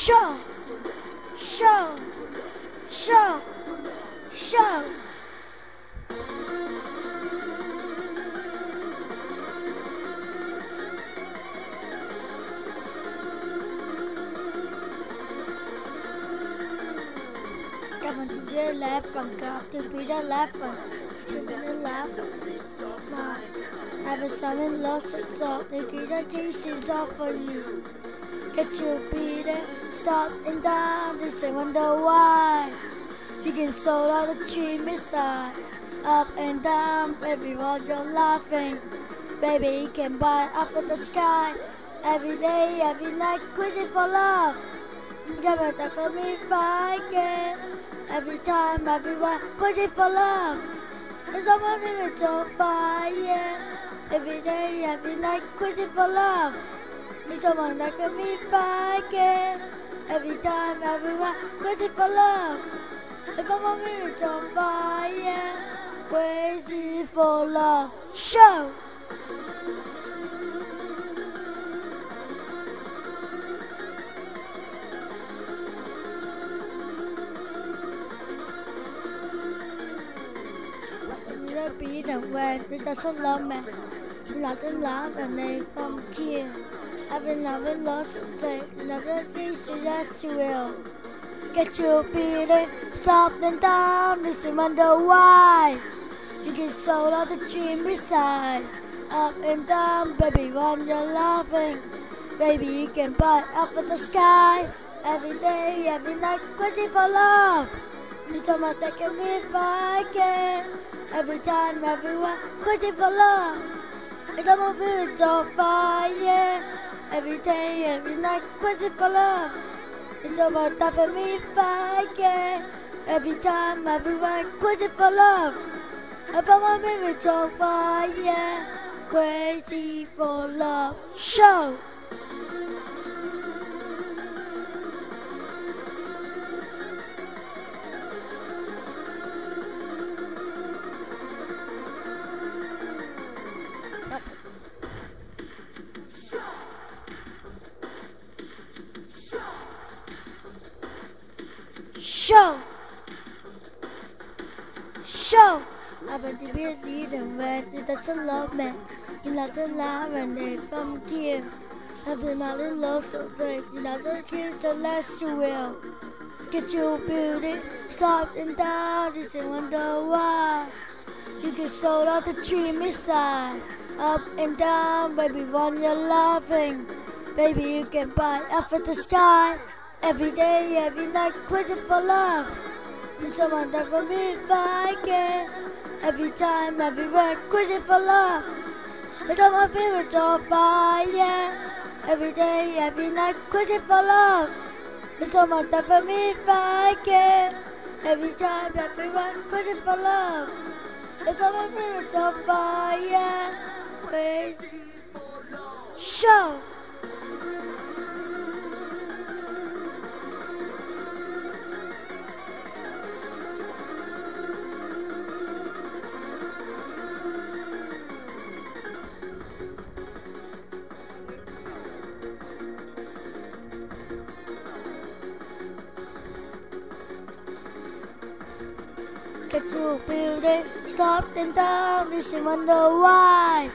show, show, show, show. Come on to the left one, come to be the left one, to be the left one. Have someone lost its salt, the guarantee seems off for you. Get your beat it, stop and down, they say wonder why. You can sold out the tree beside, up and down, baby, while you're laughing. Baby, you can buy up in the sky, every day, every night, crazy for love. You gotta talk for me if I can. Every time, everywhere, crazy for love. There's someone in it's on fire. Every day, every night, crazy for love. There's someone like me if I can. Every time, everywhere, crazy for love. If I'm on me, it's on fire. Crazy for love. Show! Be the way người ta rất lớn mà là rất lớn và này không kia I've been loving lost and say never this you just will get your beat it stop and down this is wonder why you get sold out the dream beside up and down baby when you're laughing baby you can buy up in the sky every day every night crazy for love need someone that can be if I can. Every time, everywhere, crazy for love. It's all over, it's on fire. Every day, every night, crazy for love. It's all about time for me if I can. Every time, everywhere, crazy for love. If I'm on me, it's on fire. Crazy for love. Show! Show! Show! I want to be a leader where it doesn't love me. You not the love and they from here. I've been not in love so great. You not the kids the less you will. Get your beauty, stop and down. You say wonder why. You get sold out the dream inside. Up and down, baby, when you're laughing. Baby, you can buy up at the sky. Every day, every night, crazy for love. Need someone that for me if I can. Every time, everywhere, crazy for love. It's all my favorites on fire. Every day, every night, crazy for love. Need someone that for me if I can. Every time, everywhere, crazy for love. It's all my favorites on fire. Crazy for love. Show! Get your beauty, stop and down, this you wonder why.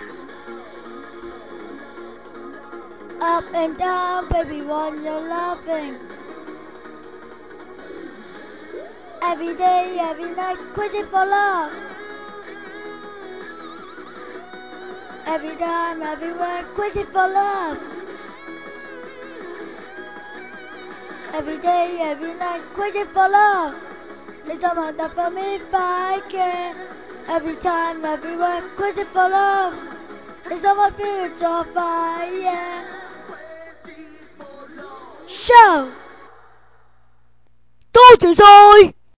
Up and down, baby, when you're laughing. Every day, every night, crazy for love. Every time, everywhere, crazy for love. Every day, every night, crazy for love. Need someone that for me if I can. Every time, everywhere, crazy for love. It's all my feelings on fire. Show! 多謝晒。